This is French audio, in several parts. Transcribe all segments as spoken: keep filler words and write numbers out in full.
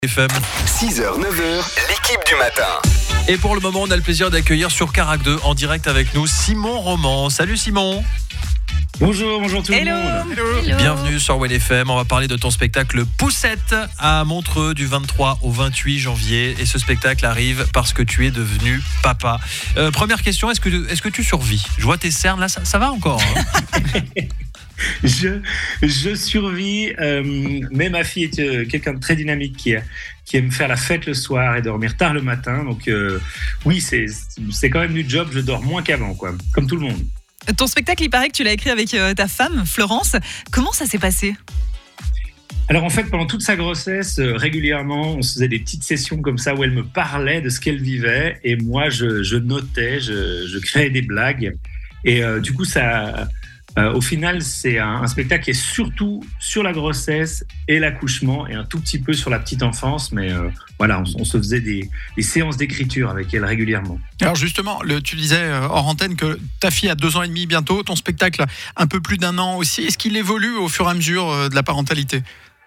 F M. six heures neuf heures, l'équipe du matin. Et pour le moment, on a le plaisir d'accueillir sur Carac deux en direct avec nous Simon Roman. Salut Simon. Bonjour, bonjour tout Hello. le monde. Hello. Bienvenue sur W F M. On va parler de ton spectacle Poussette à Montreux du vingt-trois au vingt-huit janvier. Et ce spectacle arrive parce que tu es devenu papa. Euh, première question, est-ce que, est-ce que tu survis? Je vois tes cernes là, ça, ça va encore hein? je, je survis, euh, mais ma fille est euh, quelqu'un de très dynamique qui, qui aime faire la fête le soir et dormir tard le matin. Donc euh, oui, c'est, c'est quand même du job, je dors moins qu'avant, quoi, comme tout le monde. Ton spectacle, il paraît que tu l'as écrit avec euh, ta femme, Florence. Comment ça s'est passé ? Alors en fait, pendant toute sa grossesse, euh, régulièrement, on se faisait des petites sessions comme ça où elle me parlait de ce qu'elle vivait et moi, je, je notais, je, je créais des blagues. Et euh, du coup, ça... Euh, au final, c'est un, un spectacle qui est surtout sur la grossesse et l'accouchement et un tout petit peu sur la petite enfance. Mais euh, voilà, on, on se faisait des, des séances d'écriture avec elle régulièrement. Alors justement, le, tu disais euh, hors antenne que ta fille a deux ans et demi bientôt, ton spectacle un peu plus d'un an aussi. Est-ce qu'il évolue au fur et à mesure euh, de la parentalité ?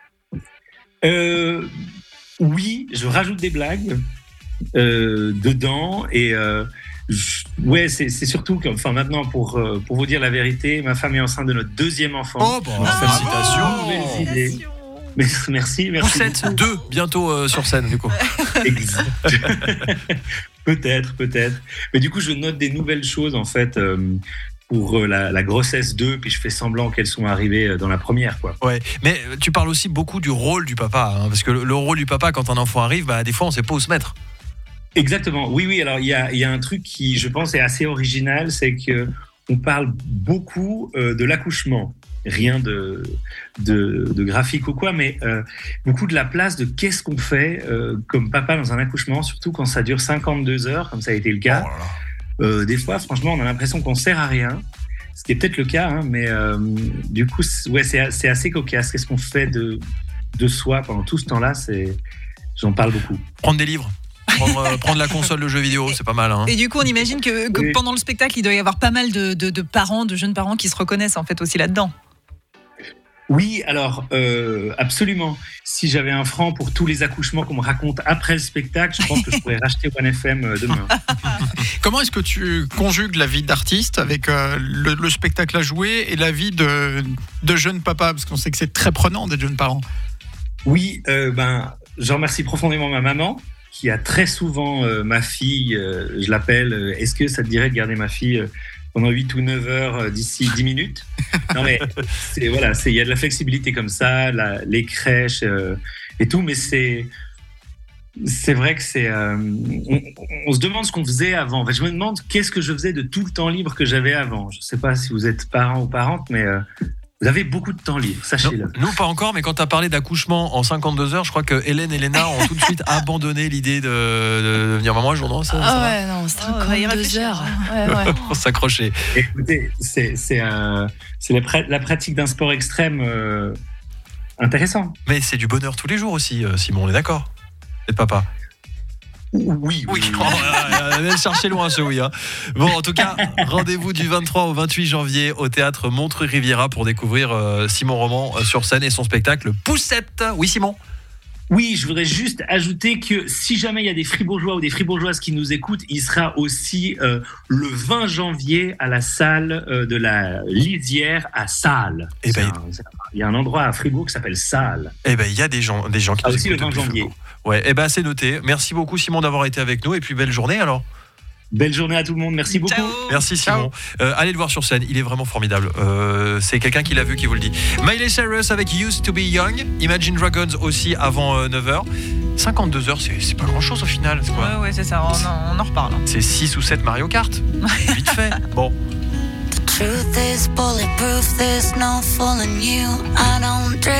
euh, Oui, je rajoute des blagues euh, dedans et... Euh, Je, ouais, c'est, c'est surtout que, enfin, maintenant, pour, euh, pour vous dire la vérité, ma femme est enceinte de notre deuxième enfant. Oh, bon, bah, félicitations. Nouvelles idées. Mais, merci, merci. Poussette deux, bientôt euh, sur scène, du coup. Exact. peut-être, peut-être. Mais du coup, je note des nouvelles choses, en fait, euh, pour euh, la, la grossesse deux, puis je fais semblant qu'elles sont arrivées dans la première, quoi. Ouais, mais tu parles aussi beaucoup du rôle du papa, hein, parce que le, le rôle du papa, quand un enfant arrive, bah, des fois, on ne sait pas où se mettre. Exactement. Oui, oui. Alors, il y a, il y a un truc qui, je pense, est assez original, c'est que on parle beaucoup euh, de l'accouchement. Rien de, de, de graphique ou quoi, mais euh, beaucoup de la place de qu'est-ce qu'on fait euh, comme papa dans un accouchement, surtout quand ça dure cinquante-deux heures, comme ça a été le cas. Oh là là. Euh, des fois, franchement, on a l'impression qu'on sert à rien, ce qui est peut-être le cas, hein, mais euh, du coup, c'est, ouais, c'est, c'est assez cocasse. Qu'est-ce qu'on fait de, de soi pendant tout ce temps-là, c'est, j'en parle beaucoup. Prendre des livres. Prendre, euh, prendre la console de jeux vidéo, c'est pas mal. Hein. Et du coup, on imagine que, que Oui. pendant le spectacle, il doit y avoir pas mal de, de, de parents, de jeunes parents qui se reconnaissent en fait aussi là-dedans. Oui, alors euh, absolument. Si j'avais un franc pour tous les accouchements qu'on me raconte après le spectacle, je pense que je pourrais racheter One F M demain. Comment est-ce que tu conjugues la vie d'artiste avec euh, le, le spectacle à jouer et la vie de, de jeune papa ? Parce qu'on sait que c'est très prenant d'être jeune parent. Oui, euh, ben, je remercie profondément ma maman, qui a très souvent euh, ma fille, euh, je l'appelle, euh, est-ce que ça te dirait de garder ma fille euh, pendant huit ou neuf heures euh, d'ici dix minutes ? Non mais, c'est, voilà, c'est, il y a de la flexibilité comme ça, la, les crèches euh, et tout, mais c'est, c'est vrai que c'est... Euh, on, on se demande ce qu'on faisait avant. En fait, je me demande qu'est-ce que je faisais de tout le temps libre que j'avais avant. Je ne sais pas si vous êtes parent ou parente, mais... Euh, vous avez beaucoup de temps libre, sachez-le. Non, nous, pas encore, mais quand tu as parlé d'accouchement en cinquante-deux heures, je crois que Hélène et Léna ont tout de suite abandonné l'idée de, de devenir maman. Je ça, ça Ah va ouais, non, c'est Oh, on va y cinquante-deux réfléchir. heures. Ouais, ouais. Pour s'accrocher. Écoutez, c'est, c'est, un, c'est la, pra- la pratique d'un sport extrême euh, intéressant. Mais c'est du bonheur tous les jours aussi, euh, Simon, on est d'accord ? D'être papa. Oui, Oui, oh, allez le chercher loin ce oui. Hein. Bon, en tout cas, rendez-vous du vingt-trois au vingt-huit janvier au théâtre Montreux Riviera pour découvrir euh, Simon Roman euh, sur scène et son spectacle Poussette. Oui, Simon ? Oui, je voudrais juste ajouter que si jamais il y a des Fribourgeois ou des Fribourgeoises qui nous écoutent, il sera aussi euh, le vingt janvier à la salle euh, de la Lisière à Salles. Eh ben, il y a un endroit à Fribourg qui s'appelle Salles. Eh ben, il y a des gens, des gens qui Ah, nous aussi le écoutent vingt depuis janvier. Fribourg. Ouais, eh ben, c'est noté. Merci beaucoup, Simon, d'avoir été avec nous. Et puis, belle journée alors. Belle journée à tout le monde, merci beaucoup. Ciao. Merci Simon. Euh, allez le voir sur scène, il est vraiment formidable. Euh, c'est quelqu'un qui l'a vu qui vous le dit. Miley Cyrus avec Used to be Young, Imagine Dragons aussi avant euh, neuf heures. cinquante-deux heures, c'est, c'est pas grand chose au final. C'est quoi ? Ouais, ouais, c'est ça, on en, on en reparle. C'est six ou sept Mario Kart. Vite fait. Bon. Truth is bulletproof, there's no fooling you. I don't